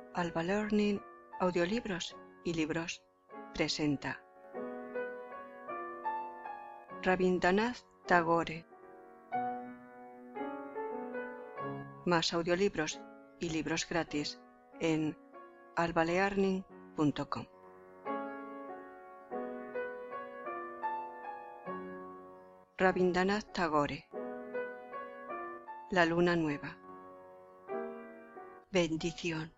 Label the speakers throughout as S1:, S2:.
S1: Alba Learning Audiolibros y Libros presenta Rabindranath Tagore. Más audiolibros y libros gratis en albalearning.com. Rabindranath Tagore. La luna nueva. Bendición.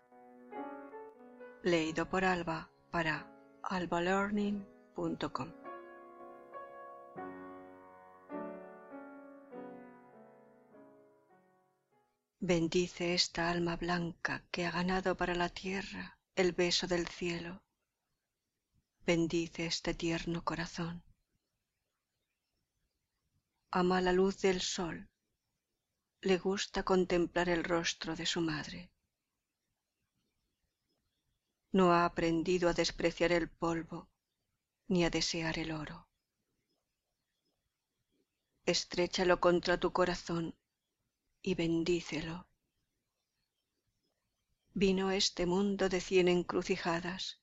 S1: Leído por Alba para albalearning.com. Bendice esta alma blanca que ha ganado para la tierra el beso del cielo. Bendice este tierno corazón. Ama la luz del sol. Le gusta contemplar el rostro de su madre. No ha aprendido a despreciar el polvo ni a desear el oro. Estréchalo contra tu corazón y bendícelo. Vino a este mundo de 100 encrucijadas.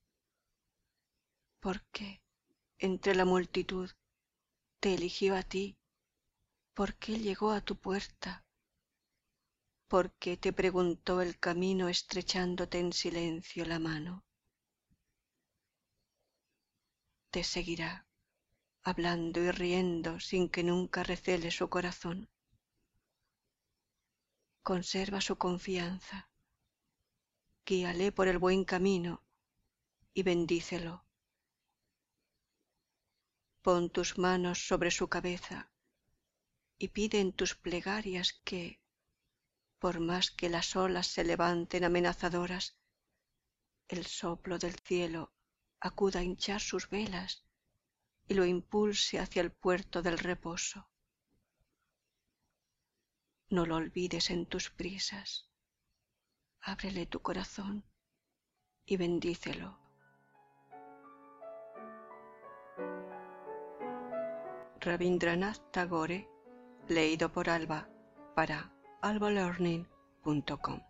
S1: ¿Por qué entre la multitud te eligió a ti? ¿Por qué llegó a tu puerta? ¿Por qué te preguntó el camino estrechándote en silencio la mano? Te seguirá, hablando y riendo sin que nunca recele su corazón. Conserva su confianza, guíale por el buen camino y bendícelo. Pon tus manos sobre su cabeza y pide en tus plegarias que, por más que las olas se levanten amenazadoras, el soplo del cielo acuda a hinchar sus velas y lo impulse hacia el puerto del reposo. No lo olvides en tus prisas. Ábrele tu corazón y bendícelo. Rabindranath Tagore, leído por Alba para albalearning.com.